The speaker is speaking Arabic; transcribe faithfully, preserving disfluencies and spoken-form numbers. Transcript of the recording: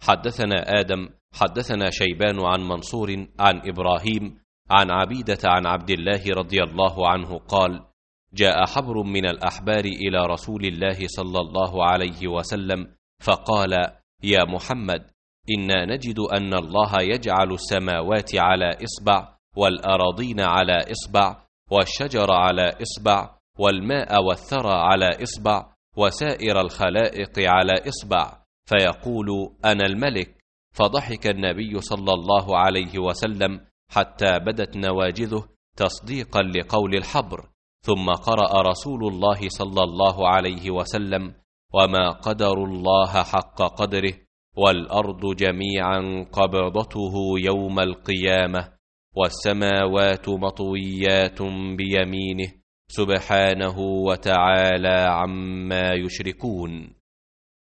حدثنا آدم حدثنا شيبان عن منصور عن إبراهيم عن عبيدة عن عبد الله رضي الله عنه قال: جاء حبر من الأحبار إلى رسول الله صلى الله عليه وسلم فقال: يا محمد، إنا نجد أن الله يجعل السماوات على إصبع، والأراضين على إصبع، والشجر على إصبع، والماء والثرى على إصبع، وسائر الخلائق على إصبع، فيقول: أنا الملك. فضحك النبي صلى الله عليه وسلم حتى بدت نواجذه تصديقا لقول الحبر، ثم قرأ رسول الله صلى الله عليه وسلم: وما قدر الله حق قدره، والأرض جميعا قبضته يوم القيامة، والسماوات مطويات بيمينه سبحانه وتعالى عما يشركون.